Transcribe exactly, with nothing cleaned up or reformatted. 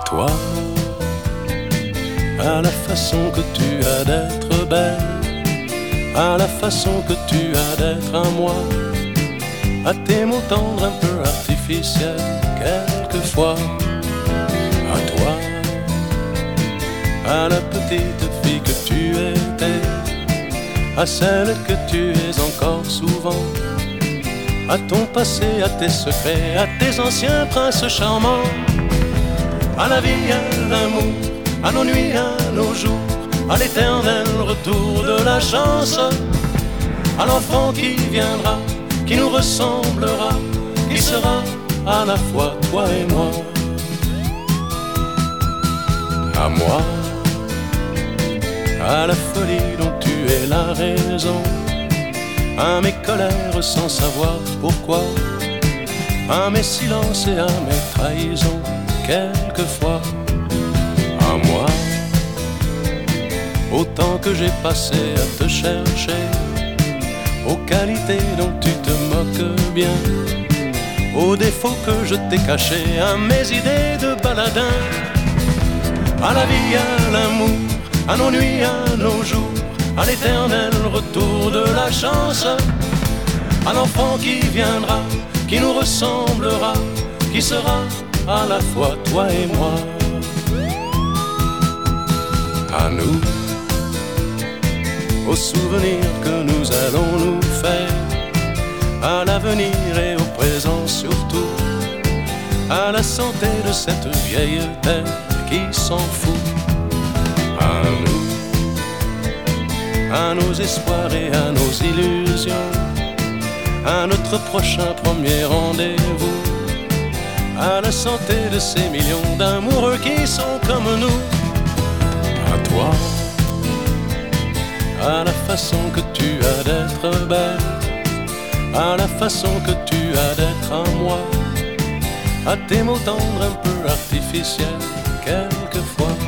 toi, à la façon que tu as d'être belle, à la façon que tu as d'être à moi, à tes mots tendres un peu artificiels quelquefois, à toi, à la petite fille que tu étais, à celle que tu es encore souvent, à ton passé, à tes secrets, à tes anciens princes charmants, à la vie, à l'amour, à nos nuits, à nos jours, à l'éternel retour de la chance, à l'enfant qui viendra, qui nous ressemblera, qui sera à la fois toi et moi. À moi, à la folie dont tu es la raison, à mes colères sans savoir pourquoi, à mes silences et à mes trahisons quelquefois. À moi, au temps que j'ai passé à te chercher, aux qualités dont tu te moques bien, aux défauts que je t'ai cachés, à mes idées de baladin, à la vie, à l'amour, à nos nuits, à nos jours, à l'éternel retour de la chance, à l'enfant qui viendra, qui nous ressemblera, qui sera à la fois toi et moi. À nous, aux souvenirs que nous allons nous faire, à l'avenir et au présent surtout, à la santé de cette vieille terre qui s'en fout. À nous, à nos espoirs et à nos illusions, à notre prochain premier rendez-vous, à la santé de ces millions d'amoureux qui sont comme nous. À toi, à la façon que tu as d'être belle, à la façon que tu as d'être à moi, à tes mots tendres un peu artificiels quelquefois.